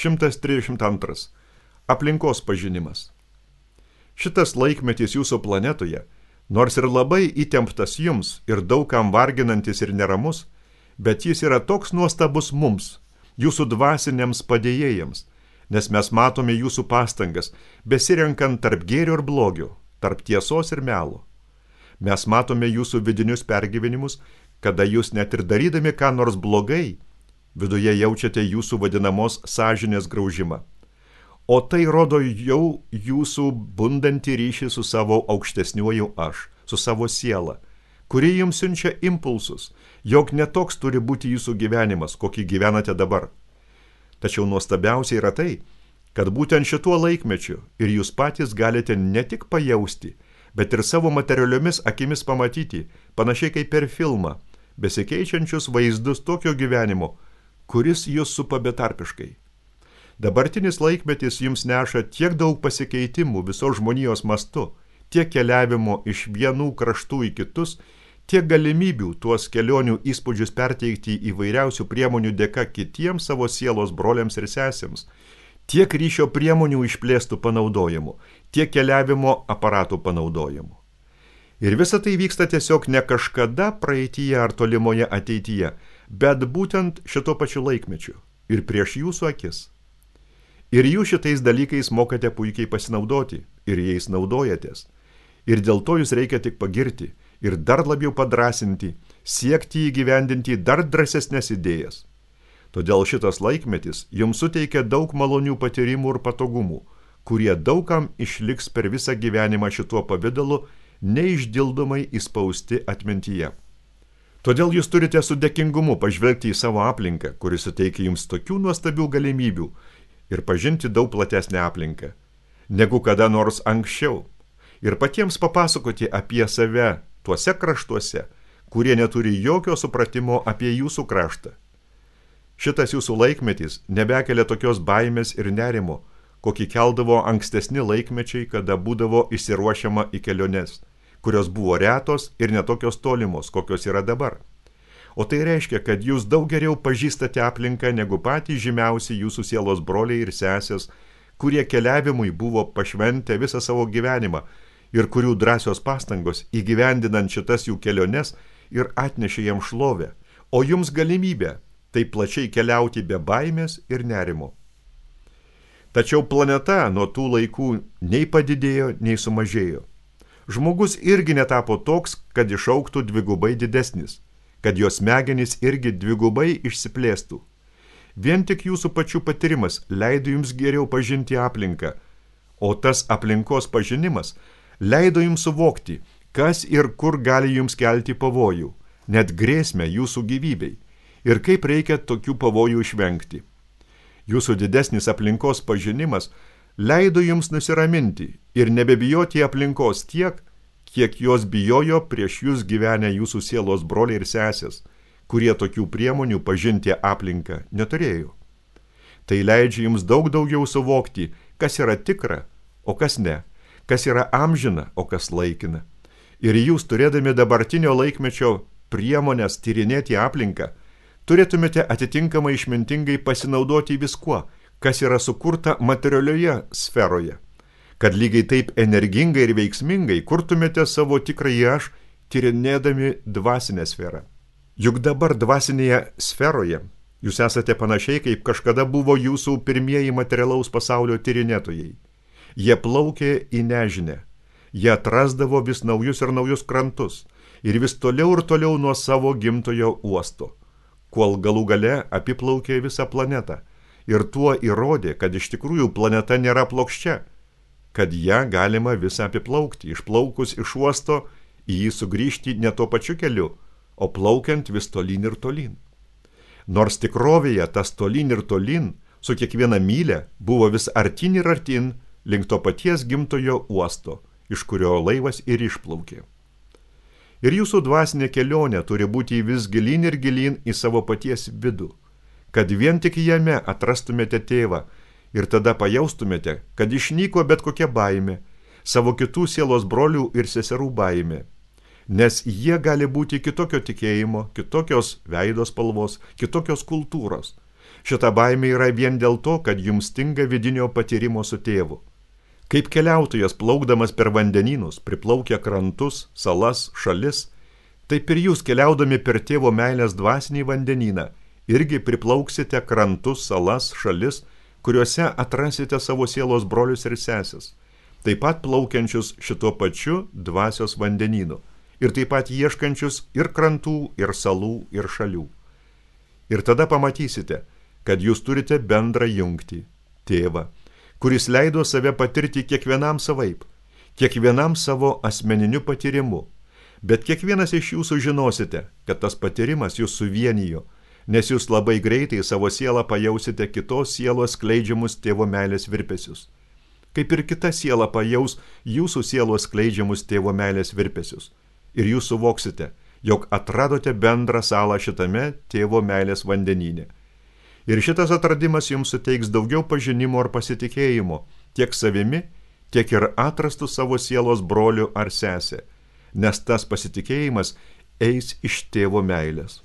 132. Aplinkos pažinimas. Šitas laikmetis jūsų planetoje, nors ir labai įtemptas jums ir daugam varginantis ir neramus, bet jis yra toks nuostabus mums, jūsų dvasiniams padėjėjams, nes mes matome jūsų pastangas, besirenkant tarp gėrio ir blogio, tarp tiesos ir melo. Mes matome jūsų vidinius pergyvenimus, kada jūs net ir darydami ką nors blogai, viduje jaučiate jūsų vadinamos sąžinės graužimą. O tai rodo jau jūsų bundantį ryšį su savo aukštesniuoju aš, su savo siela, kuri jums siunčia impulsus, jog netoks turi būti jūsų gyvenimas, kokį gyvenate dabar. Tačiau nuostabiausia yra tai, kad būtent šituo laikmečiu ir jūs patys galite ne tik pajausti, bet ir savo materialiomis akimis pamatyti, panašiai kaip per filmą, besikeičiančius vaizdus tokio gyvenimo, kuris jūs supa betarpiškai. Dabartinis laikmetis jums neša tiek daug pasikeitimų visos žmonijos mastu, tiek keliavimo iš vienų kraštų į kitus, tiek galimybių tuos kelionių įspūdžius perteikti įvairiausių priemonių dėka kitiems savo sielos broliams ir sesėms, tiek ryšio priemonių išplėstų panaudojimų, tiek keliavimo aparatų panaudojimų. Ir visa tai vyksta tiesiog ne kažkada praeityje ar tolimoje ateityje, bet būtent šito pačiu laikmečiu ir prieš jūsų akis. Ir jūs šitais dalykais mokate puikiai pasinaudoti ir jais naudojatės. Ir dėl to jūs reikia tik pagirti ir dar labiau padrasinti, siekti įgyvendinti dar drąsesnės idėjas. Todėl šitas laikmetis jums suteikia daug malonių patyrimų ir patogumų, kurie daugam išliks per visą gyvenimą šituo pavidalu, neišdildomai įspausti atmintyje. Todėl jūs turite su dėkingumu pažvelgti į savo aplinką, kuri suteikia jums tokių nuostabių galimybių ir pažinti daug platesnę aplinką, negu kada nors anksčiau, ir patiems papasakoti apie save tuose kraštuose, kurie neturi jokio supratimo apie jūsų kraštą. Šitas jūsų laikmetis nebekelia tokios baimės ir nerimo, kokį keldavo ankstesni laikmečiai, kada būdavo išsiruošiama į keliones, kurios buvo retos ir netokios tolimos, kokios yra dabar. O tai reiškia, kad jūs daug geriau pažįstate aplinką negu patys žymiausi jūsų sielos broliai ir sesės, kurie keliavimui buvo pašventę visą savo gyvenimą ir kurių drąsios pastangos įgyvendinant šitas jų keliones ir atnešė jiems šlovę, o jums galimybę taip plačiai keliauti be baimės ir nerimo. Tačiau planeta nuo tų laikų nei padidėjo, nei sumažėjo. Žmogus irgi netapo toks, kad išaugtų dvigubai didesnis, kad jos smegenys irgi dvigubai išsiplėstų. Vien tik jūsų pačių patyrimas leido jums geriau pažinti aplinką, o tas aplinkos pažinimas leido jums suvokti, kas ir kur gali jums kelti pavojų, net grėsmę jūsų gyvybei, ir kaip reikia tokių pavojų išvengti. Jūsų didesnis aplinkos pažinimas leido jums nusiraminti ir nebebijoti aplinkos tiek, kiek jos bijojo prieš jūs gyvenę jūsų sielos broliai ir sesės, kurie tokių priemonių pažinti aplinką neturėjo. Tai leidžia jums daug daugiau suvokti, kas yra tikra, o kas ne, kas yra amžina, o kas laikina. Ir jūs, turėdami dabartinio laikmečio priemonės tyrinėti aplinką, turėtumėte atitinkamai išmintingai pasinaudoti viskuo, kas yra sukurta materialioje sferoje, kad lygiai taip energingai ir veiksmingai kurtumėte savo tikrąjį aš, tyrinėdami dvasinę sferą. Juk dabar dvasinėje sferoje jūs esate panašiai, kaip kažkada buvo jūsų pirmieji materialaus pasaulio tyrinėtojai. Jie plaukė į nežinę, jie atrasdavo vis naujus ir naujus krantus ir vis toliau ir toliau nuo savo gimtojo uosto, kol galų gale apiplaukė visą planetą ir tuo įrodė, kad iš tikrųjų planeta nėra plokščia, kad ją galima visą apiplaukti, išplaukus iš uosto į jį sugrįžti ne tuo pačiu keliu, o plaukiant vis tolyn ir tolyn. Nors tikrovėje tas tolyn ir tolyn su kiekviena mylė buvo vis artin ir artin link to paties gimtojo uosto, iš kurio laivas ir išplaukė. Ir jūsų dvasinė kelionė turi būti vis gilyn ir gilyn į savo paties vidų, kad vien tik jame atrastumėte tėvą, ir tada pajaustumėte, kad išnyko bet kokia baimė, savo kitų sielos brolių ir seserų baimė, nes jie gali būti kitokio tikėjimo, kitokios veido spalvos, kitokios kultūros. Šita baimė yra vien dėl to, kad jums stinga vidinio patyrimo su tėvu. Kaip keliautojas plaukdamas per vandenynus priplaukia krantus, salas, šalis, taip ir jūs keliaudami per tėvo meilės dvasinį vandenyną irgi priplauksite krantus, salas, šalis, kuriuose atrasite savo sielos brolius ir seses, taip pat plaukiančius šituo pačiu dvasios vandenynu ir taip pat ieškančius ir krantų, ir salų, ir šalių. Ir tada pamatysite, kad jūs turite bendrą jungtį, tėvą, kuris leido save patirti kiekvienam savaip, kiekvienam savo asmeniniu patyrimu, bet kiekvienas iš jūsų žinosite, kad tas patyrimas jūs suvienijo, nes jūs labai greitai savo sielą pajausite kitos sielos skleidžiamus tėvo meilės virpesius. Kaip ir kita siela pajaus jūsų sielos skleidžiamus tėvo meilės virpesius. Ir jūs suvoksite, jog atradote bendrą salą šitame tėvo meilės vandenyne. Ir šitas atradimas jums suteiks daugiau pažinimo ar pasitikėjimo, tiek savimi, tiek ir atrastų savo sielos brolių ar sesę, nes tas pasitikėjimas eis iš tėvo meilės.